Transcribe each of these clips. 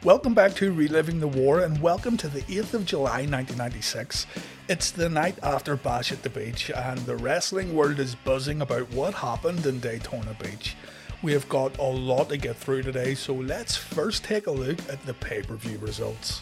Welcome back to Reliving the War and welcome to the 8th of July 1996. It's the night after Bash at the Beach and the wrestling world is buzzing about what happened in Daytona Beach. We have got a lot to get through today, so let's first take a look at the pay-per-view results.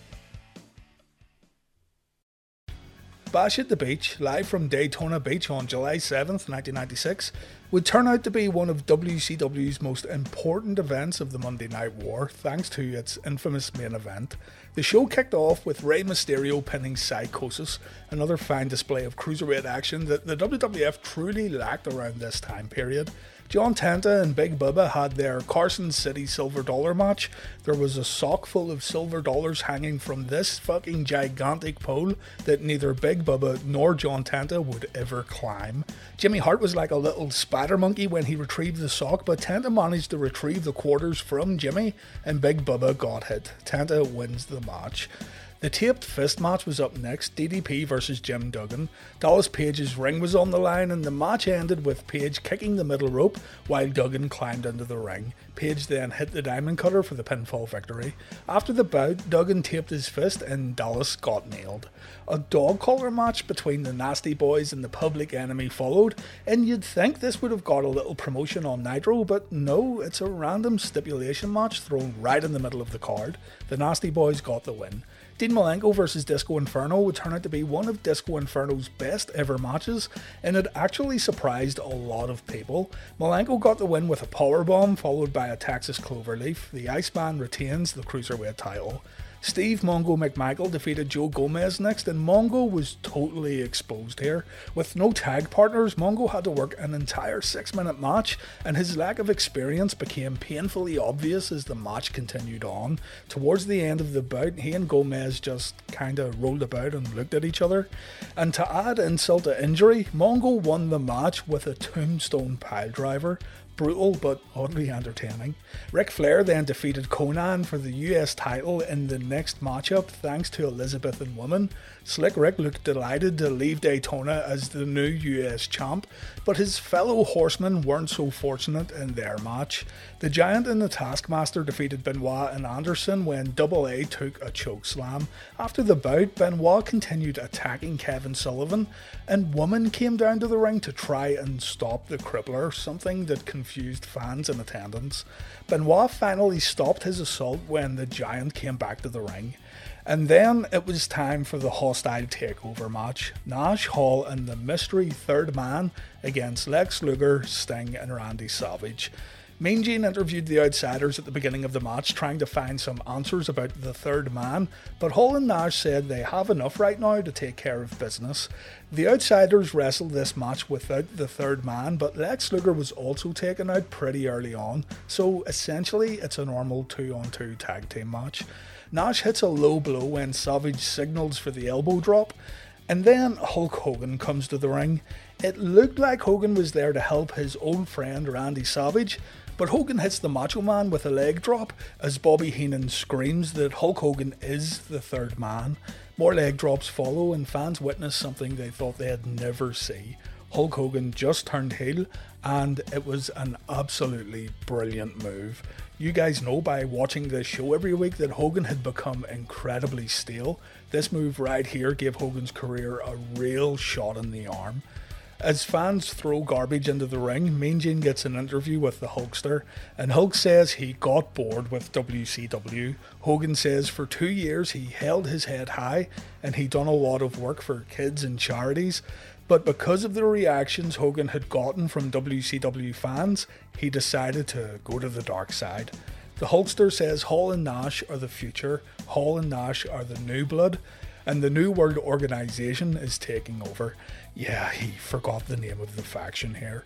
Bash at the Beach, live from Daytona Beach on July 7th, 1996, would turn out to be one of WCW's most important events of the Monday Night War, thanks to its infamous main event. The show kicked off with Rey Mysterio pinning Psychosis, another fine display of cruiserweight action that the WWF truly lacked around this time period. John Tenta and Big Bubba had their Carson City Silver Dollar match. There was a sock full of silver dollars hanging from this fucking gigantic pole that neither Big Bubba nor John Tenta would ever climb. Jimmy Hart was like a little spider monkey when he retrieved the sock, but Tenta managed to retrieve the quarters from Jimmy and Big Bubba got hit. Tenta wins the match. The taped fist match was up next, DDP versus Jim Duggan. Dallas Page's ring was on the line and the match ended with Page kicking the middle rope while Duggan climbed into the ring. Page then hit the diamond cutter for the pinfall victory. After the bout, Duggan taped his fist and Dallas got nailed. A dog collar match between the Nasty Boys and the Public Enemy followed, and you'd think this would have got a little promotion on Nitro, but no, it's a random stipulation match thrown right in the middle of the card. The Nasty Boys got the win. Dean Malenko vs Disco Inferno would turn out to be one of Disco Inferno's best ever matches, and it actually surprised a lot of people. Malenko got the win with a powerbomb followed by a Texas Cloverleaf. The Iceman retains the Cruiserweight title. Steve Mongo McMichael defeated Joe Gomez next, and Mongo was totally exposed here. With no tag partners, Mongo had to work an entire 6-minute match, and his lack of experience became painfully obvious as the match continued on. Towards the end of the bout, he and Gomez just kinda rolled about and looked at each other. And to add insult to injury, Mongo won the match with a tombstone piledriver. Brutal but oddly entertaining. Ric Flair then defeated Conan for the US title in the next matchup thanks to Elizabethan woman. Slick Rick looked delighted to leave Daytona as the new US champ, but his fellow horsemen weren't so fortunate in their match. The Giant and the Taskmaster defeated Benoit and Anderson when Double A took a chokeslam. After the bout, Benoit continued attacking Kevin Sullivan, and Woman came down to the ring to try and stop the Crippler, something that confused fans in attendance. Benoit finally stopped his assault when the Giant came back to the ring. And then it was time for the hostile takeover match. Nash, Hall and the mystery third man against Lex Luger, Sting and Randy Savage. Mean Gene interviewed the Outsiders at the beginning of the match trying to find some answers about the third man, but Hall and Nash said they have enough right now to take care of business. The Outsiders wrestled this match without the third man, but Lex Luger was also taken out pretty early on, so essentially it's a normal 2-on-2 tag team match. Nash hits a low blow when Savage signals for the elbow drop, and then Hulk Hogan comes to the ring. It looked like Hogan was there to help his old friend Randy Savage, but Hogan hits the Macho Man with a leg drop as Bobby Heenan screams that Hulk Hogan is the third man. More leg drops follow and fans witness something they thought they'd never see. Hulk Hogan just turned heel and it was an absolutely brilliant move. You guys know by watching this show every week that Hogan had become incredibly stale. This move right here gave Hogan's career a real shot in the arm. As fans throw garbage into the ring, Mean Gene gets an interview with the Hulkster, and Hulk says he got bored with WCW. Hogan says for 2 years he held his head high and he done a lot of work for kids and charities, but because of the reactions Hogan had gotten from WCW fans, he decided to go to the dark side. The Hulkster says Hall and Nash are the future, Hall and Nash are the new blood, and the New World Organization is taking over. Yeah, he forgot the name of the faction here.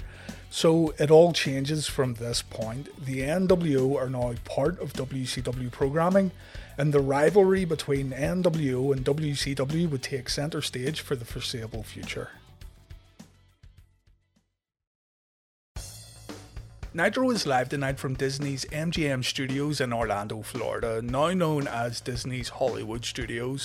So it all changes from this point. The NWO are now part of WCW programming, and the rivalry between NWO and WCW would take center stage for the foreseeable future. Nitro is live tonight from Disney's MGM Studios in Orlando, Florida, now known as Disney's Hollywood Studios.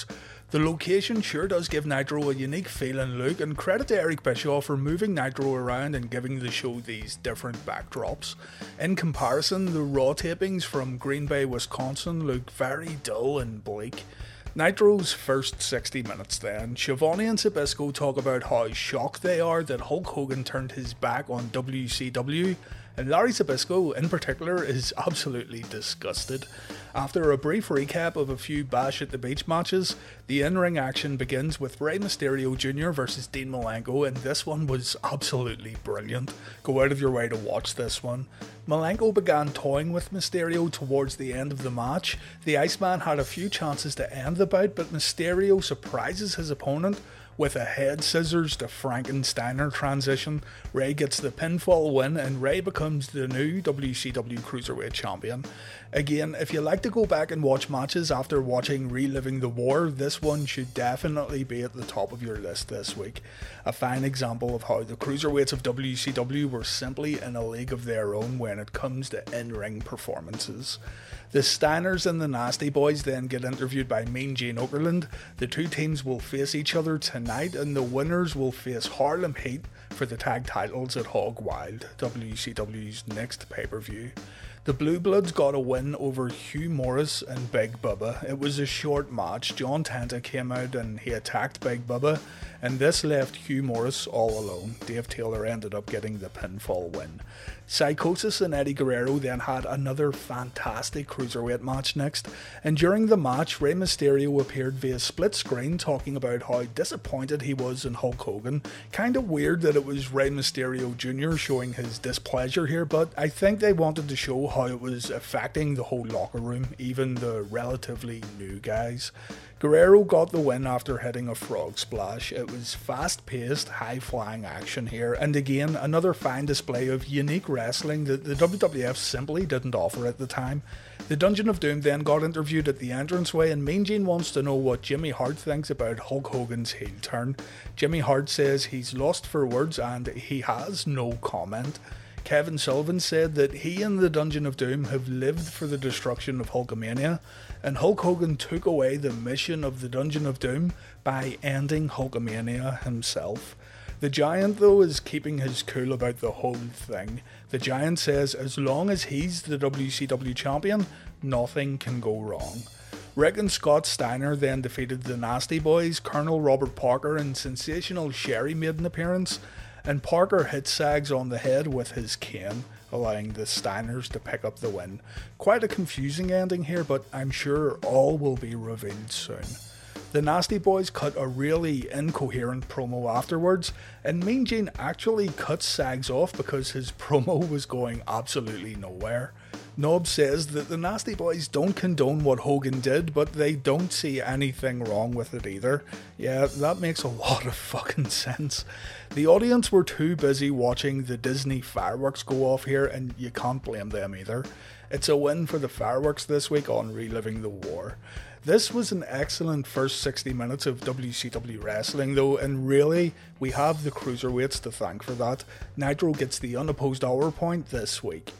The location sure does give Nitro a unique feel and look, and credit to Eric Bischoff for moving Nitro around and giving the show these different backdrops. In comparison, the Raw tapings from Green Bay, Wisconsin look very dull and bleak. Nitro's first 60 minutes then, Schiavone and Zbyszko talk about how shocked they are that Hulk Hogan turned his back on WCW, and Larry Zbyszko in particular is absolutely disgusted. After a brief recap of a few Bash at the Beach matches, the in-ring action begins with Rey Mysterio Jr. versus Dean Malenko, and this one was absolutely brilliant. Go out of your way to watch this one. Malenko began toying with Mysterio towards the end of the match. The Iceman had a few chances to end the bout, but Mysterio surprises his opponent with a head scissors to Frankensteiner transition. Rey gets the pinfall win, and Rey becomes the new WCW Cruiserweight Champion. Again, if you like to go back and watch matches after watching Reliving the War, this one should definitely be at the top of your list this week. A fine example of how the Cruiserweights of WCW were simply in a league of their own when it comes to in-ring performances. The Steiners and the Nasty Boys then get interviewed by Mean Gene Okerlund. The two teams will face each other tonight, and the winners will face Harlem Heat for the tag titles at Hog Wild, WCW's next pay-per-view. The Blue Bloods got a win over Hugh Morris and Big Bubba. It was a short match. John Tenta came out and he attacked Big Bubba, and this left Hugh Morris all alone. Dave Taylor ended up getting the pinfall win. Psychosis and Eddie Guerrero then had another fantastic cruiserweight match next, and during the match, Rey Mysterio appeared via split screen talking about how disappointed he was in Hulk Hogan. Kinda weird that it was Rey Mysterio Jr. showing his displeasure here, but I think they wanted to show how it was affecting the whole locker room, even the relatively new guys. Guerrero got the win after hitting a frog splash. It was fast-paced, high-flying action here, and again, another fine display of unique wrestling that the WWF simply didn't offer at the time. The Dungeon of Doom then got interviewed at the entranceway, and Mean Gene wants to know what Jimmy Hart thinks about Hulk Hogan's heel turn. Jimmy Hart says he's lost for words and he has no comment. Kevin Sullivan said that he and the Dungeon of Doom have lived for the destruction of Hulkamania, and Hulk Hogan took away the mission of the Dungeon of Doom by ending Hulkamania himself. The Giant, though, is keeping his cool about the whole thing. The Giant says as long as he's the WCW champion, nothing can go wrong. Rick and Scott Steiner then defeated the Nasty Boys. Colonel Robert Parker and Sensational Sherry made an appearance, and Parker hit Sags on the head with his cane, allowing the Steiners to pick up the win. Quite a confusing ending here, but I'm sure all will be revealed soon. The Nasty Boys cut a really incoherent promo afterwards, and Mean Gene actually cut Sags off because his promo was going absolutely nowhere. Nob says that the Nasty Boys don't condone what Hogan did, but they don't see anything wrong with it either. Yeah, that makes a lot of fucking sense. The audience were too busy watching the Disney fireworks go off here, and you can't blame them either. It's a win for the fireworks this week on Reliving the War. This was an excellent first 60 minutes of WCW wrestling though, and really, we have the cruiserweights to thank for that. Nitro gets the unopposed hour point this week.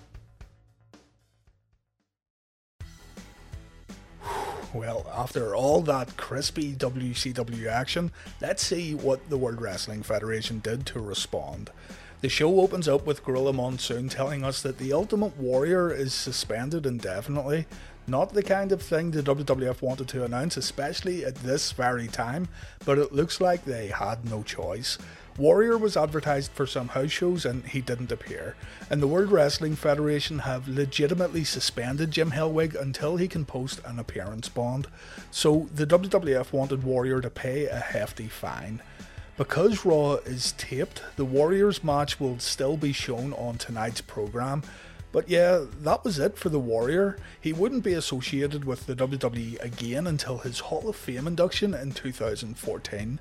Well, after all that crispy WCW action, let's see what the World Wrestling Federation did to respond. The show opens up with Gorilla Monsoon telling us that the Ultimate Warrior is suspended indefinitely. Not the kind of thing the WWF wanted to announce, especially at this very time, but it looks like they had no choice. Warrior was advertised for some house shows and he didn't appear, and the World Wrestling Federation have legitimately suspended Jim Hellwig until he can post an appearance bond. So the WWF wanted Warrior to pay a hefty fine. Because Raw is taped, the Warriors match will still be shown on tonight's program. But yeah, that was it for the Warrior. He wouldn't be associated with the WWE again until his Hall of Fame induction in 2014.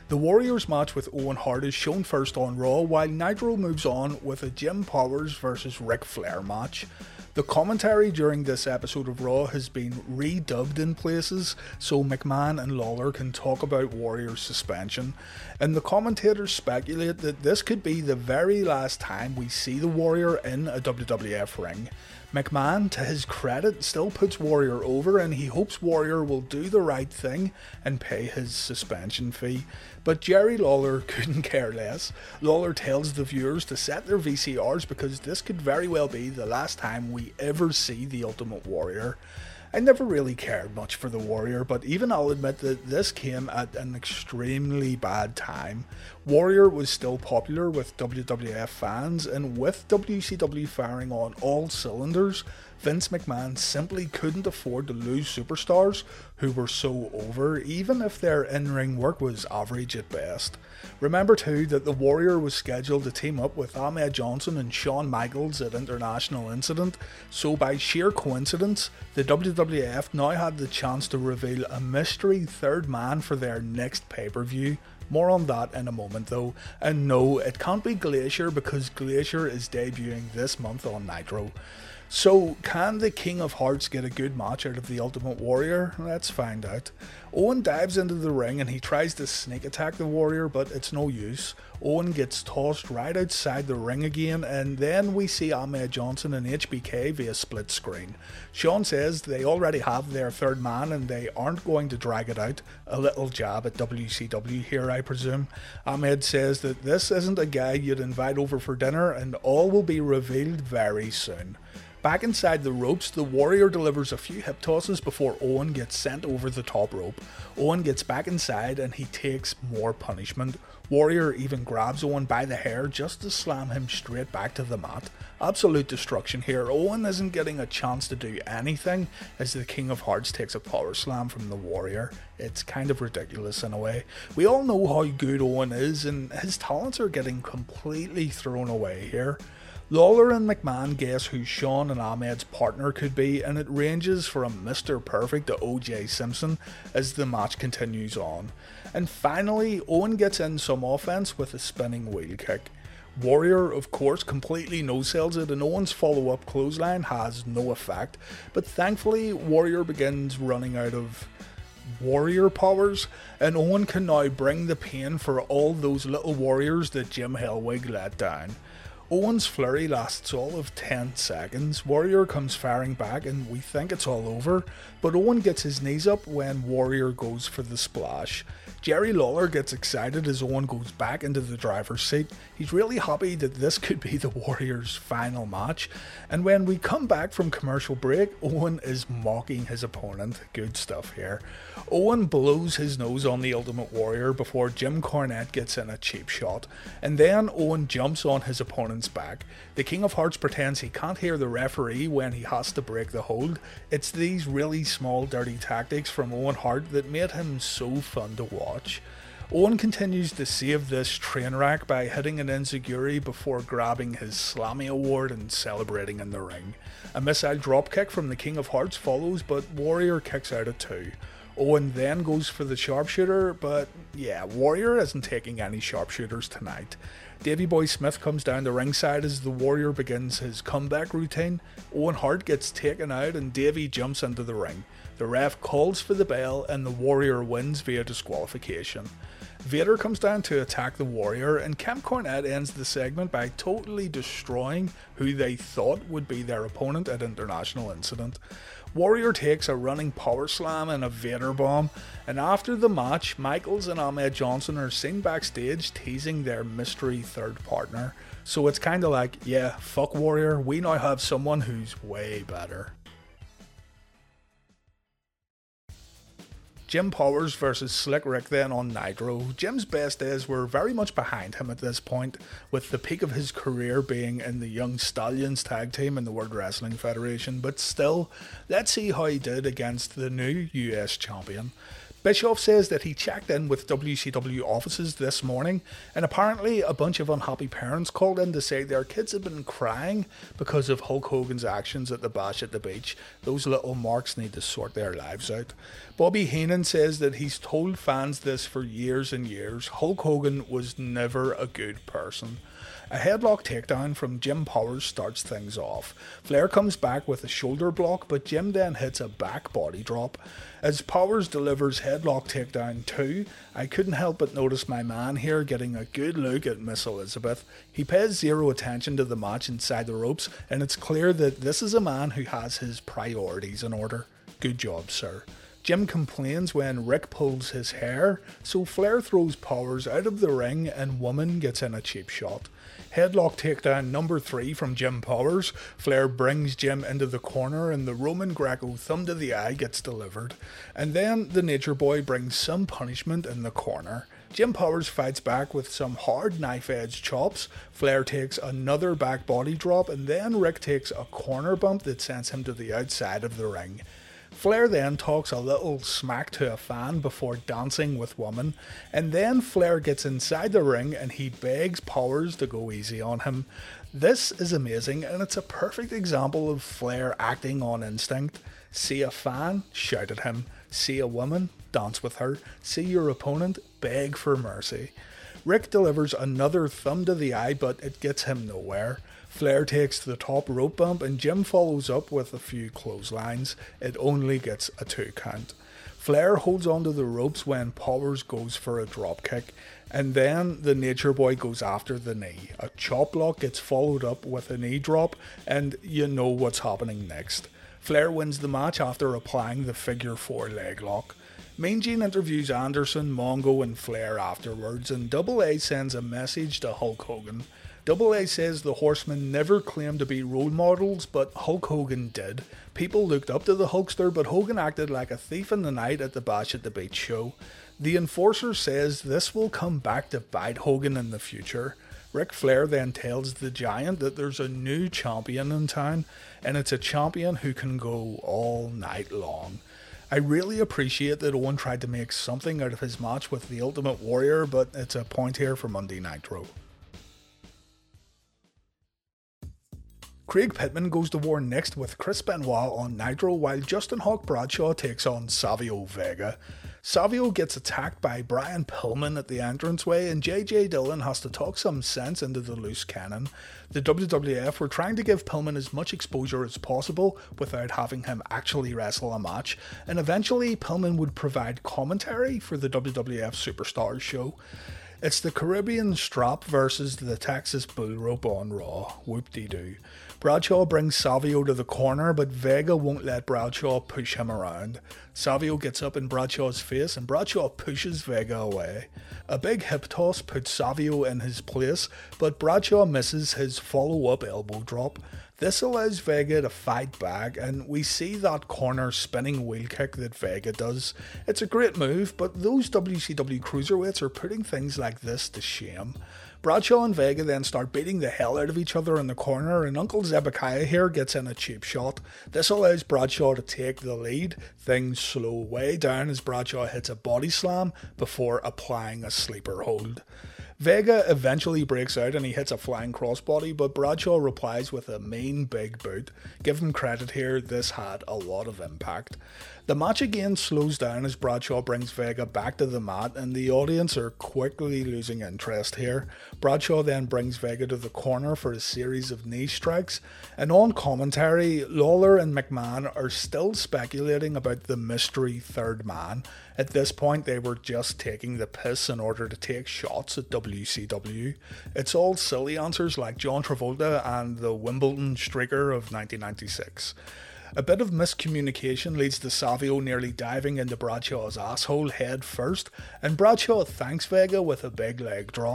The Warriors match with Owen Hart is shown first on Raw, while Nitro moves on with a Jim Powers vs Ric Flair match. The commentary during this episode of Raw has been redubbed in places so McMahon and Lawler can talk about Warrior's suspension, and the commentators speculate that this could be the very last time we see the Warrior in a WWF ring. McMahon, to his credit, still puts Warrior over, and he hopes Warrior will do the right thing and pay his suspension fee. But Jerry Lawler couldn't care less. Lawler tells the viewers to set their VCRs because this could very well be the last time we ever see the Ultimate Warrior. I never really cared much for the Warrior, but even I'll admit that this came at an extremely bad time. Warrior was still popular with WWF fans, and with WCW firing on all cylinders, Vince McMahon simply couldn't afford to lose superstars who were so over, even if their in-ring work was average at best. Remember too that the Warrior was scheduled to team up with Ahmed Johnson and Shawn Michaels at International Incident, so by sheer coincidence, the WWF now had the chance to reveal a mystery third man for their next pay-per-view. More on that in a moment though, and no, it can't be Glacier because Glacier is debuting this month on Nitro. So, can the King of Hearts get a good match out of the Ultimate Warrior? Let's find out. Owen dives into the ring and he tries to sneak attack the Warrior, but it's no use. Owen gets tossed right outside the ring again, and then we see Ahmed Johnson and HBK via split screen. Shawn says they already have their third man and they aren't going to drag it out. A little jab at WCW here, I presume. Ahmed says that this isn't a guy you'd invite over for dinner and all will be revealed very soon. Back inside the ropes, the Warrior delivers a few hip tosses before Owen gets sent over the top rope. Owen gets back inside and he takes more punishment. Warrior even grabs Owen by the hair just to slam him straight back to the mat. Absolute destruction here. Owen isn't getting a chance to do anything as the King of Hearts takes a power slam from the Warrior. It's kind of ridiculous in a way. We all know how good Owen is and his talents are getting completely thrown away here. Lawler and McMahon guess who Shawn and Ahmed's partner could be, and it ranges from Mr. Perfect to O.J. Simpson as the match continues on. And finally, Owen gets in some offense with a spinning wheel kick. Warrior, of course, completely no-sells it, and Owen's follow-up clothesline has no effect, but thankfully Warrior begins running out of Warrior powers, and Owen can now bring the pain for all those little warriors that Jim Hellwig let down. Owen's flurry lasts all of 10 seconds, Warrior comes firing back and we think it's all over, but Owen gets his knees up when Warrior goes for the splash. Jerry Lawler gets excited as Owen goes back into the driver's seat. He's really happy that this could be the Warrior's final match, and when we come back from commercial break, Owen is mocking his opponent. Good stuff here. Owen blows his nose on the Ultimate Warrior before Jim Cornette gets in a cheap shot, and then Owen jumps on his opponent's back. The King of Hearts pretends he can't hear the referee when he has to break the hold. It's these really small dirty tactics from Owen Hart that made him so fun to watch. Owen continues to save this train wreck by hitting an enziguri before grabbing his Slammy award and celebrating in the ring. A missile dropkick from the King of Hearts follows, but Warrior kicks out at 2. Owen then goes for the sharpshooter, but yeah, Warrior isn't taking any sharpshooters tonight. Davey Boy Smith comes down the ringside as the Warrior begins his comeback routine. Owen Hart gets taken out and Davey jumps into the ring. The ref calls for the bell and the Warrior wins via disqualification. Vader comes down to attack the Warrior, and Kemp Cornette ends the segment by totally destroying who they thought would be their opponent at International Incident. Warrior takes a running power slam and a Vader bomb, and after the match, Michaels and Ahmed Johnson are seen backstage teasing their mystery third partner. So it's kinda like, yeah, fuck Warrior, we now have someone who's way better. Jim Powers versus Slick Rick then on Nitro. Jim's best days were very much behind him at this point, with the peak of his career being in the Young Stallions tag team in the World Wrestling Federation, but still, let's see how he did against the new US champion. Bischoff says that he checked in with WCW offices this morning, and apparently a bunch of unhappy parents called in to say their kids had been crying because of Hulk Hogan's actions at the Bash at the Beach. Those little marks need to sort their lives out. Bobby Heenan says that he's told fans this for years and years. Hulk Hogan was never a good person. A headlock takedown from Jim Powers starts things off. Flair comes back with a shoulder block, but Jim then hits a back body drop. As Powers delivers headlock takedown 2, I couldn't help but notice my man here getting a good look at Miss Elizabeth. He pays zero attention to the match inside the ropes, and it's clear that this is a man who has his priorities in order. Good job, sir. Jim complains when Rick pulls his hair, so Flair throws Powers out of the ring and Woman gets in a cheap shot. Headlock takedown number 3 from Jim Powers. Flair brings Jim into the corner and the Roman Greco thumb to the eye gets delivered. And then the Nature Boy brings some punishment in the corner. Jim Powers fights back with some hard knife-edge chops. Flair takes another back body drop, and then Rick takes a corner bump that sends him to the outside of the ring. Flair then talks a little smack to a fan before dancing with Woman, and then Flair gets inside the ring and he begs Powers to go easy on him. This is amazing, and it's a perfect example of Flair acting on instinct. See a fan? Shout at him. See a woman? Dance with her. See your opponent? Beg for mercy. Rick delivers another thumb to the eye, but it gets him nowhere. Flair takes the top rope bump and Jim follows up with a few clotheslines. It only gets a 2 count. Flair holds onto the ropes when Powers goes for a drop kick, and then the Nature Boy goes after the knee. A chop block gets followed up with a knee drop, and you know what's happening next. Flair wins the match after applying the figure 4 leg lock. Mean Gene interviews Anderson, Mongo and Flair afterwards, and Double A sends a message to Hulk Hogan. Double A says the Horsemen never claimed to be role models, but Hulk Hogan did. People looked up to the Hulkster, but Hogan acted like a thief in the night at the Bash at the Beach show. The Enforcer says this will come back to bite Hogan in the future. Ric Flair then tells the Giant that there's a new champion in town, and it's a champion who can go all night long. I really appreciate that Owen tried to make something out of his match with the Ultimate Warrior, but it's a point here for Monday Nitro. Craig Pittman goes to war next with Chris Benoit on Nitro, while Justin Hawk Bradshaw takes on Savio Vega. Savio gets attacked by Brian Pillman at the entranceway, and JJ Dillon has to talk some sense into the loose cannon. The WWF were trying to give Pillman as much exposure as possible without having him actually wrestle a match, and eventually Pillman would provide commentary for the WWF Superstars show. It's the Caribbean Strap versus the Texas Bull Rope on Raw. Whoop-de-doo. Bradshaw brings Savio to the corner, but Vega won't let Bradshaw push him around. Savio gets up in Bradshaw's face and Bradshaw pushes Vega away. A big hip toss puts Savio in his place, but Bradshaw misses his follow-up elbow drop. This allows Vega to fight back, and we see that corner spinning wheel kick that Vega does. It's a great move, but those WCW cruiserweights are putting things like this to shame. Bradshaw and Vega then start beating the hell out of each other in the corner, and Uncle Zebekiah here gets in a cheap shot. This allows Bradshaw to take the lead. Things slow way down as Bradshaw hits a body slam before applying a sleeper hold. Vega eventually breaks out and he hits a flying crossbody, but Bradshaw replies with a mean big boot. Give him credit here, this had a lot of impact. The match again slows down as Bradshaw brings Vega back to the mat, and the audience are quickly losing interest here. Bradshaw then brings Vega to the corner for a series of knee strikes, and on commentary, Lawler and McMahon are still speculating about the mystery third man. At this point, they were just taking the piss in order to take shots at WCW. It's all silly answers like John Travolta and the Wimbledon streaker of 1996. A bit of miscommunication leads to Savio nearly diving into Bradshaw's asshole head first, and Bradshaw thanks Vega with a big leg drop.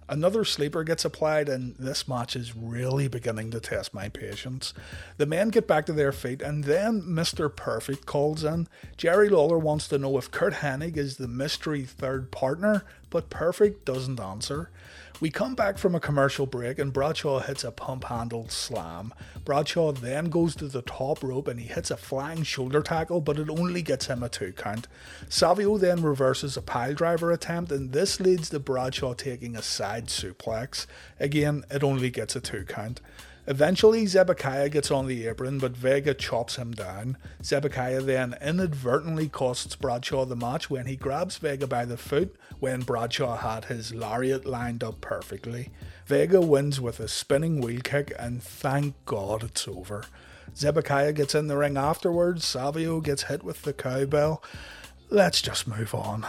Another sleeper gets applied, and this match is really beginning to test my patience. The men get back to their feet, and then Mr. Perfect calls in. Jerry Lawler wants to know if Curt Hennig is the mystery third partner, but Perfect doesn't answer. We come back from a commercial break and Bradshaw hits a pump-handled slam. Bradshaw then goes to the top rope and he hits a flying shoulder tackle, but it only gets him a 2 count. Savio then reverses a piledriver attempt, and this leads to Bradshaw taking a side suplex. Again, it only gets a 2 count. Eventually, Zebekiah gets on the apron, but Vega chops him down. Zebekiah then inadvertently costs Bradshaw the match when he grabs Vega by the foot when Bradshaw had his lariat lined up perfectly. Vega wins with a spinning wheel kick, and thank God it's over. Zebekiah gets in the ring afterwards. Savio gets hit with the cowbell. Let's just move on.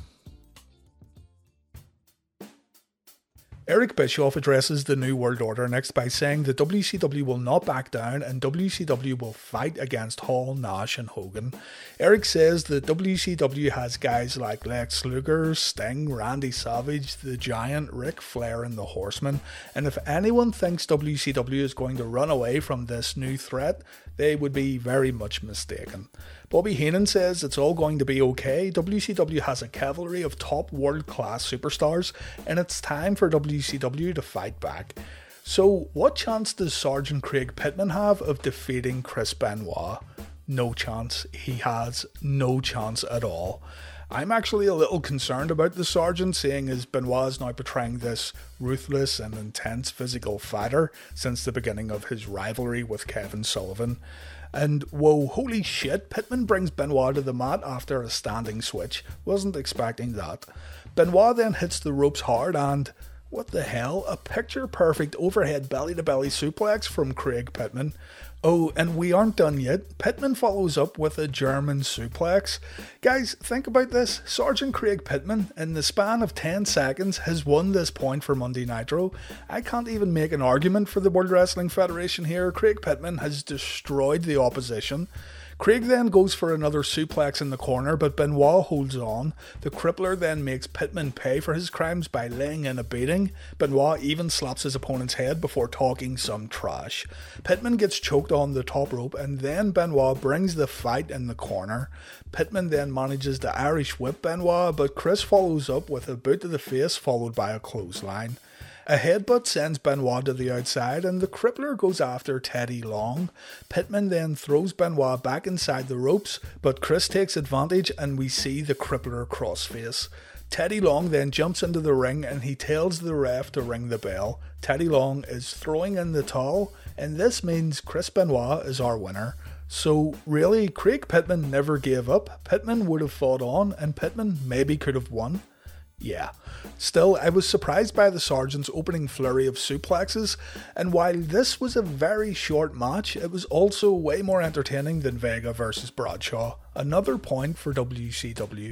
Eric Bischoff addresses the New World Order next by saying that WCW will not back down and WCW will fight against Hall, Nash and Hogan. Eric says that WCW has guys like Lex Luger, Sting, Randy Savage, The Giant, Ric Flair and The Horseman, and if anyone thinks WCW is going to run away from this new threat, they would be very much mistaken. Bobby Heenan says it's all going to be okay. WCW has a cavalry of top world-class superstars, and it's time for WCW to fight back. So, what chance does Sergeant Craig Pittman have of defeating Chris Benoit? No chance. He has no chance at all. I'm actually a little concerned about the Sergeant, seeing as Benoit is now portraying this ruthless and intense physical fighter since the beginning of his rivalry with Kevin Sullivan. And whoa, holy shit, Pittman brings Benoit to the mat after a standing switch. Wasn't expecting that. Benoit then hits the ropes hard and, what the hell, a picture perfect overhead belly to belly suplex from Craig Pittman. Oh, and we aren't done yet. Pittman follows up with a German suplex. Guys, think about this. Sergeant Craig Pittman, in the span of 10 seconds, has won this point for Monday Nitro. I can't even make an argument for the World Wrestling Federation here. Craig Pittman has destroyed the opposition. Craig then goes for another suplex in the corner, but Benoit holds on. The Crippler then makes Pittman pay for his crimes by laying in a beating. Benoit even slaps his opponent's head before talking some trash. Pittman gets choked on the top rope, and then Benoit brings the fight in the corner. Pittman then manages to Irish whip Benoit, but Chris follows up with a boot to the face followed by a clothesline. A headbutt sends Benoit to the outside, and the Crippler goes after Teddy Long. Pittman then throws Benoit back inside the ropes, but Chris takes advantage and we see the Crippler crossface. Teddy Long then jumps into the ring and he tells the ref to ring the bell. Teddy Long is throwing in the towel, and this means Chris Benoit is our winner. So really, Craig Pittman never gave up. Pittman would have fought on, and Pittman maybe could have won. Yeah. Still, I was surprised by the Sergeant's opening flurry of suplexes, and while this was a very short match, it was also way more entertaining than Vega versus Bradshaw. Another point for WCW.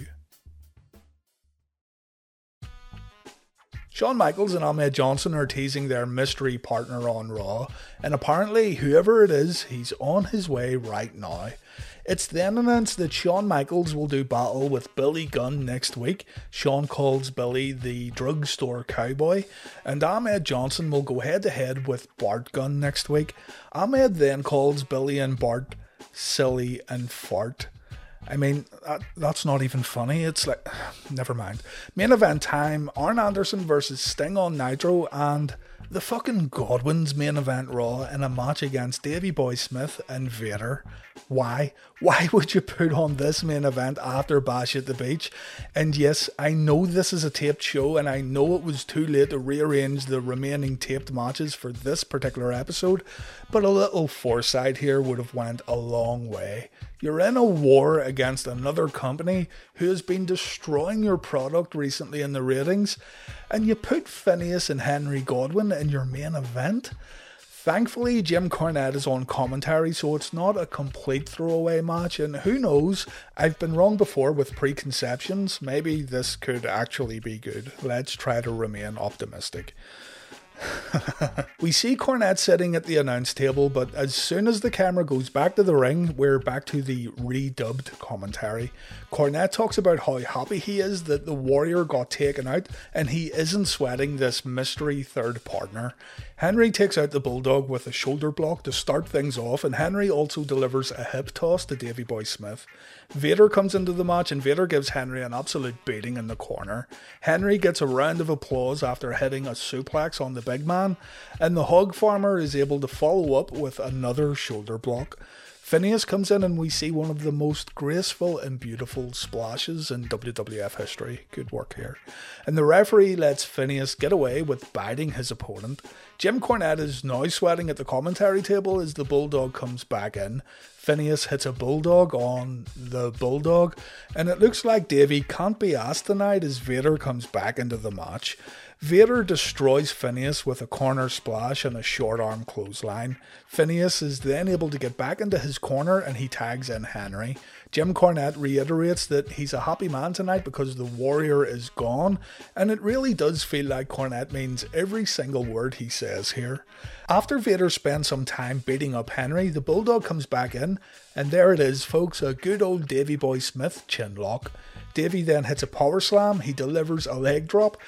Shawn Michaels and Ahmed Johnson are teasing their mystery partner on Raw, and apparently whoever it is, he's on his way right now. It's then announced that Shawn Michaels will do battle with Billy Gunn next week. Shawn calls Billy the drugstore cowboy, and Ahmed Johnson will go head to head with Bart Gunn next week. Ahmed then calls Billy and Bart silly and fart. I mean, that's not even funny. It's like, never mind. Main event time, Arn Anderson versus Sting on Nitro, and the fucking Godwins main event Raw in a match against Davey Boy Smith and Vader. Why? Why would you put on this main event after Bash at the Beach? And yes, I know this is a taped show, and I know it was too late to rearrange the remaining taped matches for this particular episode, but a little foresight here would have went a long way. You're in a war against another company who has been destroying your product recently in the ratings, and you put Phineas and Henry Godwin in your main event? Thankfully, Jim Cornette is on commentary, so it's not a complete throwaway match, and who knows, I've been wrong before with preconceptions. Maybe this could actually be good. Let's try to remain optimistic. We see Cornette sitting at the announce table, but as soon as the camera goes back to the ring, we're back to the redubbed commentary. Cornette talks about how happy he is that the Warrior got taken out and he isn't sweating this mystery third partner. Henry takes out the Bulldog with a shoulder block to start things off, and Henry also delivers a hip toss to Davey Boy Smith. Vader comes into the match and Vader gives Henry an absolute beating in the corner. Henry gets a round of applause after hitting a suplex on the big man, and the Hog Farmer is able to follow up with another shoulder block. Phineas comes in and we see one of the most graceful and beautiful splashes in WWF history. Good work here. And the referee lets Phineas get away with biting his opponent. Jim Cornette is now sweating at the commentary table as the Bulldog comes back in. Phineas hits a Bulldog on the Bulldog, and it looks like Davey can't be asked tonight as Vader comes back into the match. Vader destroys Phineas with a corner splash and a short arm clothesline. Phineas is then able to get back into his corner and he tags in Henry. Jim Cornette reiterates that he's a happy man tonight because the Warrior is gone, and it really does feel like Cornette means every single word he says here. After Vader spends some time beating up Henry, the Bulldog comes back in, and there it is folks, a good old Davey Boy Smith chin lock. Davey then hits a power slam, he delivers a leg drop,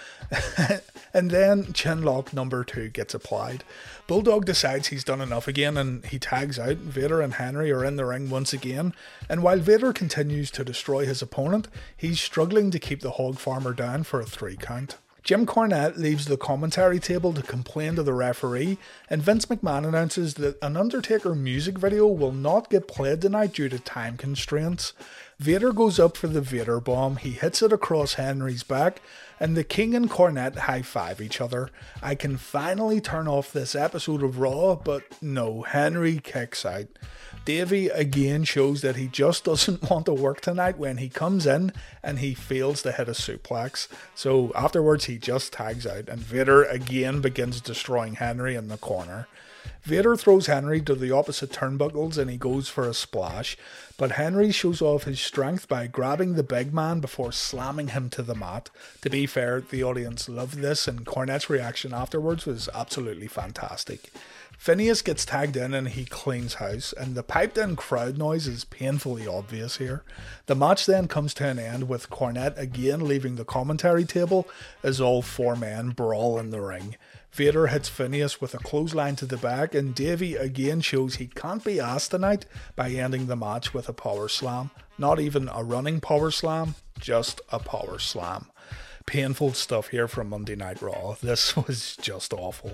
and then chin lock number 2 gets applied. Bulldog decides he's done enough again and he tags out. Vader and Henry are in the ring once again, and while Vader continues to destroy his opponent, he's struggling to keep the Hog Farmer down for a 3 count. Jim Cornette leaves the commentary table to complain to the referee, and Vince McMahon announces that an Undertaker music video will not get played tonight due to time constraints. Vader goes up for the Vader bomb, he hits it across Henry's back, and the King and Cornette high-five each other. I can finally turn off this episode of Raw, but no, Henry kicks out. Davey again shows that he just doesn't want to work tonight when he comes in and he fails to hit a suplex. So afterwards he just tags out and Vader again begins destroying Henry in the corner. Vader throws Henry to the opposite turnbuckles and he goes for a splash, but Henry shows off his strength by grabbing the big man before slamming him to the mat. To be fair, the audience loved this and Cornette's reaction afterwards was absolutely fantastic. Phineas gets tagged in and he cleans house, and the piped in crowd noise is painfully obvious here. The match then comes to an end with Cornette again leaving the commentary table as all 4 men brawl in the ring. Vader hits Phineas with a clothesline to the back, and Davey again shows he can't be asked tonight by ending the match with a power slam. Not even a running power slam, just a power slam. Painful stuff here from Monday Night Raw. This was just awful.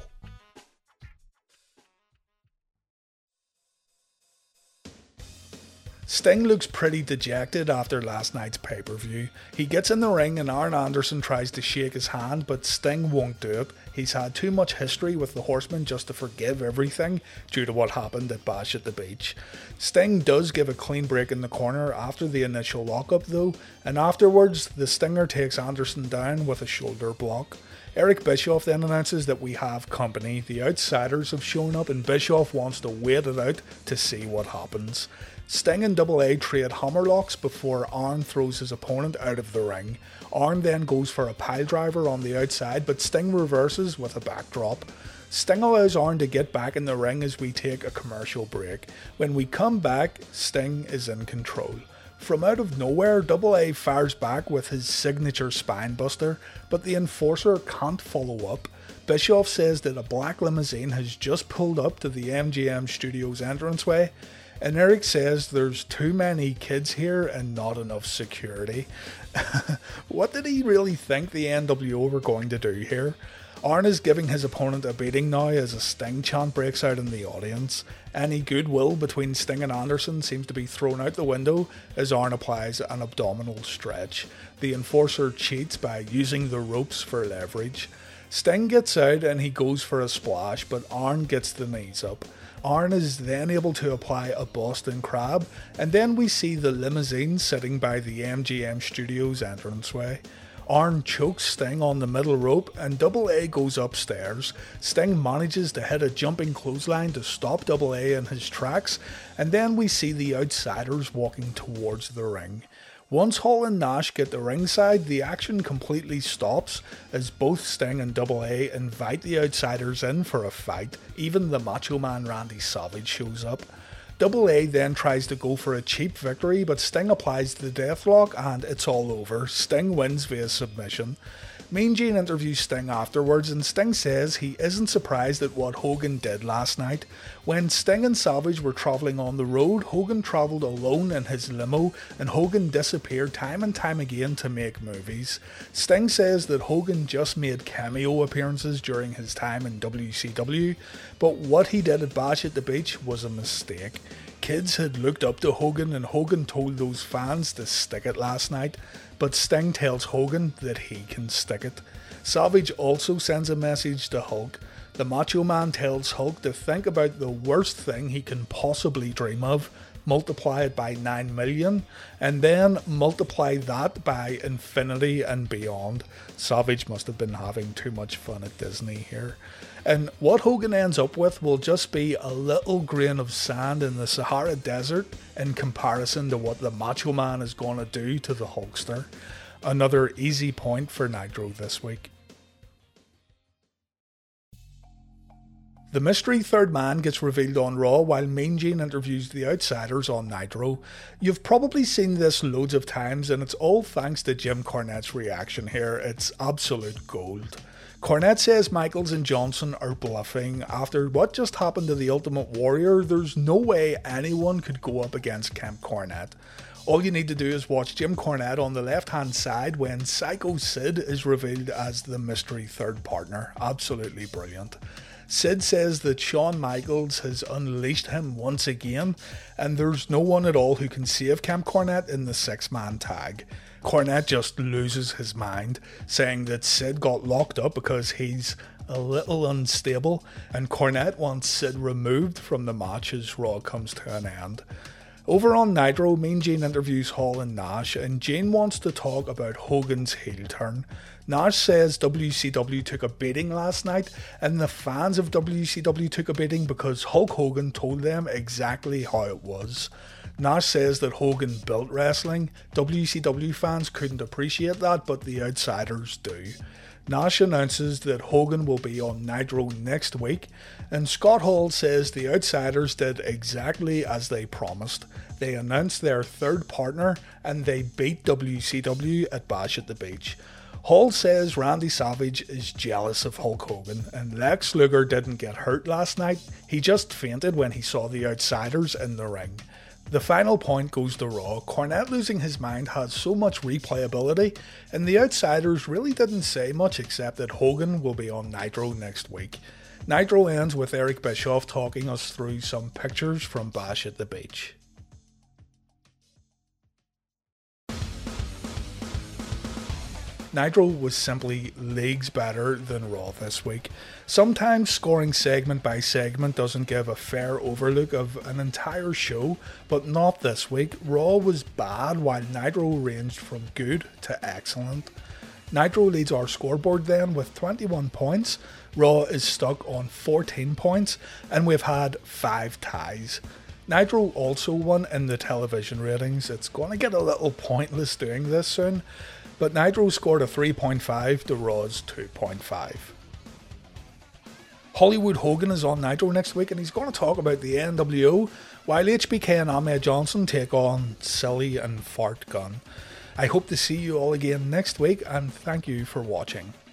Sting looks pretty dejected after last night's pay-per-view. He gets in the ring and Arn Anderson tries to shake his hand, but Sting won't do it. He's had too much history with the Horsemen just to forgive everything due to what happened at Bash at the Beach. Sting does give a clean break in the corner after the initial lockup though, and afterwards the Stinger takes Anderson down with a shoulder block. Eric Bischoff then announces that we have company. The Outsiders have shown up and Bischoff wants to wait it out to see what happens. Sting and Double A trade hammerlocks before Arn throws his opponent out of the ring. Arn then goes for a piledriver on the outside, but Sting reverses with a backdrop. Sting allows Arn to get back in the ring as we take a commercial break. When we come back, Sting is in control. From out of nowhere, Double A fires back with his signature spinebuster, but the Enforcer can't follow up. Bischoff says that a black limousine has just pulled up to the MGM Studios entranceway, and Eric says there's too many kids here and not enough security. What did he really think the NWO were going to do here? Arn is giving his opponent a beating now as a Sting chant breaks out in the audience. Any goodwill between Sting and Anderson seems to be thrown out the window as Arn applies an abdominal stretch. The Enforcer cheats by using the ropes for leverage. Sting gets out and he goes for a splash, but Arn gets the knees up. Arn is then able to apply a Boston Crab, and then we see the limousine sitting by the MGM Studios entranceway. Arn chokes Sting on the middle rope and Double A goes upstairs. Sting manages to hit a jumping clothesline to stop Double A in his tracks, and then we see the Outsiders walking towards the ring. Once Hall and Nash get to ringside, the action completely stops as both Sting and Double A invite the outsiders in for a fight. Even the Macho Man Randy Savage shows up. Double A then tries to go for a cheap victory, but Sting applies the deathlock and it's all over. Sting wins via submission. Mean Gene interviews Sting afterwards, and Sting says he isn't surprised at what Hogan did last night. When Sting and Savage were travelling on the road, Hogan travelled alone in his limo, and Hogan disappeared time and time again to make movies. Sting says that Hogan just made cameo appearances during his time in WCW, but what he did at Bash at the Beach was a mistake. Kids had looked up to Hogan, and Hogan told those fans to stick it last night, but Sting tells Hogan that he can stick it. Savage also sends a message to Hulk. The Macho Man tells Hulk to think about the worst thing he can possibly dream of, multiply it by 9 million, and then multiply that by infinity and beyond. Savage must have been having too much fun at Disney here. And what Hogan ends up with will just be a little grain of sand in the Sahara Desert in comparison to what the Macho Man is going to do to the Hulkster. Another easy point for Nitro this week. The mystery third man gets revealed on Raw while Mean Gene interviews the outsiders on Nitro. You've probably seen this loads of times, and it's all thanks to Jim Cornette's reaction here. It's absolute gold. Cornette says Michaels and Johnson are bluffing. After what just happened to the Ultimate Warrior, there's no way anyone could go up against Kemp Cornette. All you need to do is watch Jim Cornette on the left hand side when Psycho Sid is revealed as the mystery third partner. Absolutely brilliant. Sid says that Shawn Michaels has unleashed him once again, and there's no one at all who can save Kemp Cornette in the 6-man tag. Cornette just loses his mind, saying that Sid got locked up because he's a little unstable, and Cornette wants Sid removed from the match as Raw comes to an end. Over on Nitro, Mean Gene interviews Hall and Nash, and Gene wants to talk about Hogan's heel turn. Nash says WCW took a beating last night, and the fans of WCW took a beating because Hulk Hogan told them exactly how it was. Nash says that Hogan built wrestling. WCW fans couldn't appreciate that, but the outsiders do. Nash announces that Hogan will be on Nitro next week, and Scott Hall says the outsiders did exactly as they promised. They announced their third partner, and they beat WCW at Bash at the Beach. Hall says Randy Savage is jealous of Hulk Hogan, and Lex Luger didn't get hurt last night. He just fainted when he saw the outsiders in the ring. The final point goes to Raw. Cornette losing his mind has so much replayability, and the outsiders really didn't say much except that Hogan will be on Nitro next week. Nitro ends with Eric Bischoff talking us through some pictures from Bash at the Beach. Nitro was simply leagues better than Raw this week. Sometimes scoring segment by segment doesn't give a fair overlook of an entire show, but not this week. Raw was bad while Nitro ranged from good to excellent. Nitro leads our scoreboard then with 21 points, Raw is stuck on 14 points, and we've had 5 ties. Nitro also won in the television ratings. It's going to get a little pointless doing this soon, but Nitro scored a 3.5 to Raw's 2.5. Hollywood Hogan is on Nitro next week, and he's going to talk about the NWO, while HBK and Ahmed Johnson take on Silly and Fart Gun. I hope to see you all again next week, and thank you for watching.